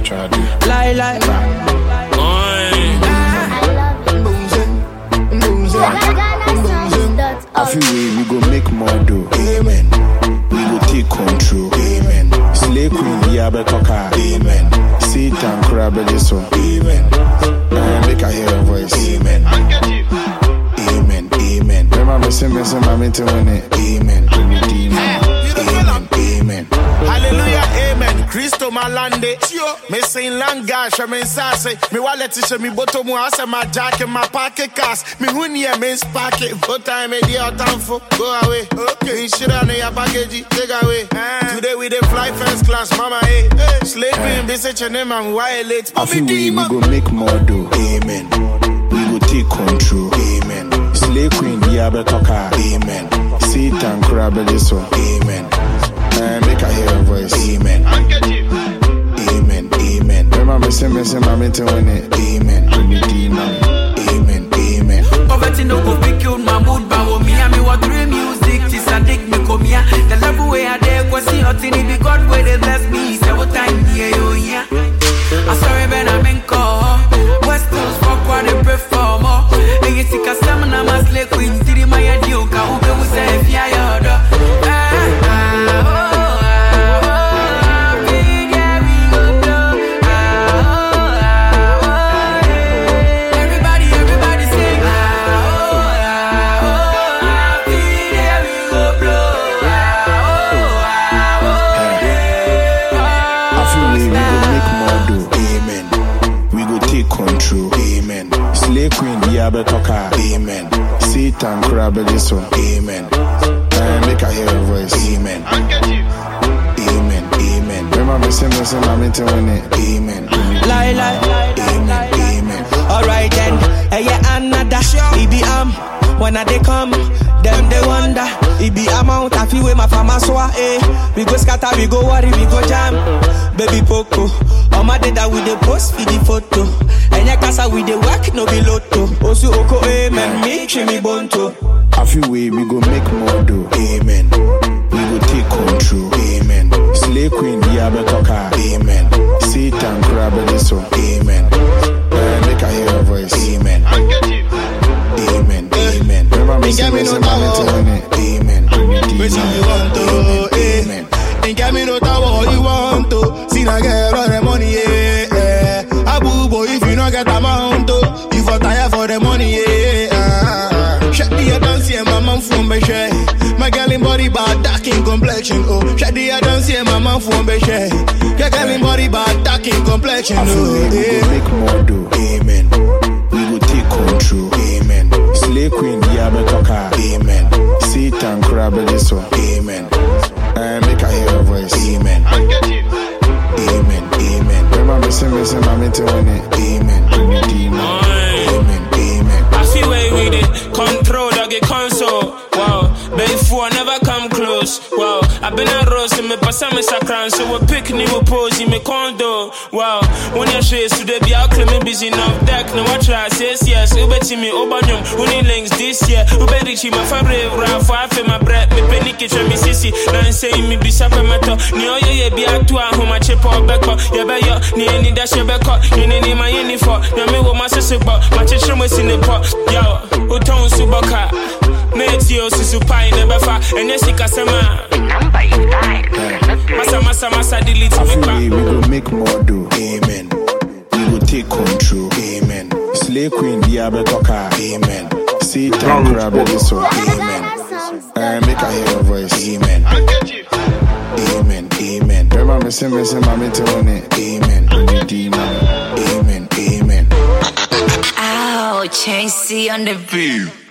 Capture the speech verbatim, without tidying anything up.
try to lie, lie. I feel we, we go make more do. Amen. We go take control. Amen. Slay queen, yeah, better car. Amen. Satan, crab, so. Amen. Uh, make I hear a voice. Amen. Amen. Amen. Remember, say, me, say, my mentor on it. Amen. Amen. Amen. Hallelujah, amen. Christo malande. Me say langash, me say me wallet is me bottom asa my jacket, my pocket cast. Me hunya me spark it. What time me dear time for go away. Okay, shit on your package, take away. Today we dey fly first class, mama. Hey, sleeping, be such a name and violate. I feel we, we go make more do. Amen. We go take control. Amen. Slay queen, yeah, better car. Amen. Satan, crab, so. Amen. Uh, make I hear a voice. Amen. Amen. Amen. Remember, say, me, say, my mentor on it. Amen. Amen. Amen. Poverty no go pick you, my mood, but me and me what real music. This a dick me come here. The level where I dare go see hot in it. God where they bless me. Several times here, yo, yeah. I'm sorry, Ben, I'm in call. West Coast, fuck what they prefer more. And you see, cause some of them are slay queen. City, my idea, who can say, if you're Amen. Satan, crab, so. Amen. Uh, make I hear a voice. Amen. Amen. Amen. Remember, say, me, say, my mentor on it. Amen. Lie, lie. Amen. Amen. Alright then, hey, yeah, another. It be am when I they come, them they wonder. It be amount, I feel with my farmer so eh. We go scatter, we go worry, we go jam. Baby Poco, all my data with the post for the photo. And ya casa with the work, no be lotto. Osu oko amen, me chimi bonto. I feel we, we go make more do. Amen. We go take control. Amen. Slay queen, yeah, better car. Amen. Satan, crab, so. Amen. Uh, make I hear a voice. Amen. Amen. Amen. Remember me, say, me, say, my mentor on it. Amen. Amen. Think I me no what you want to. See na get all the money, yeah. Abu boy, if you no get amount to, you for tire for the money, yeah. Shut the dance, yeah, my mom from me share. My girl in body bad, dark in complexion, oh. Shut the dance, yeah, my mom from me share. Your girl in body bad, dark in complexion, oh. We go make more do. Amen. We go take control. Amen. Slay queen, yeah, better car. Amen. Satan, crab, so. Amen. Uh, make I hear a voice. Amen. Amen. Amen. Remember, say, me, say, my mentor on it. Amen. Amen. Amen. I feel way with it. Control, dog, it console. Wow. Before never come close. Wow. I've been a rose and me pass me sacran. So we pick me, we pose in me condo. Wow. When you share, so they be out claiming busy enough deck. No, I try, says yes. Ube to me, Obanyum. Uni links this year. Ube Richie, my favorite rap. I feel my breath. Me penny kitchen, me sissy. Now saying me be sapa metal. Nio ye be out to a home, I chip or back up. Yeah, be yo. Ni any dash your back up. Ni any my any for. No, me with my sister, but my children was in the pot. Yo, who told Subaka? Mate, yo, Susu Pine, never far. And yes, you can say, Massa, massa, massa, delete me. We go make more do. Amen. We go take control. Amen. Slay queen, yeah, better car. Amen. Satan, crab, so. Amen. Uh, make I hear a voice. Amen. Amen. Amen. Remember, say, me, say, my mentor on it. Amen. Amen. Amen. Amen. Ow, Chasey on the beat.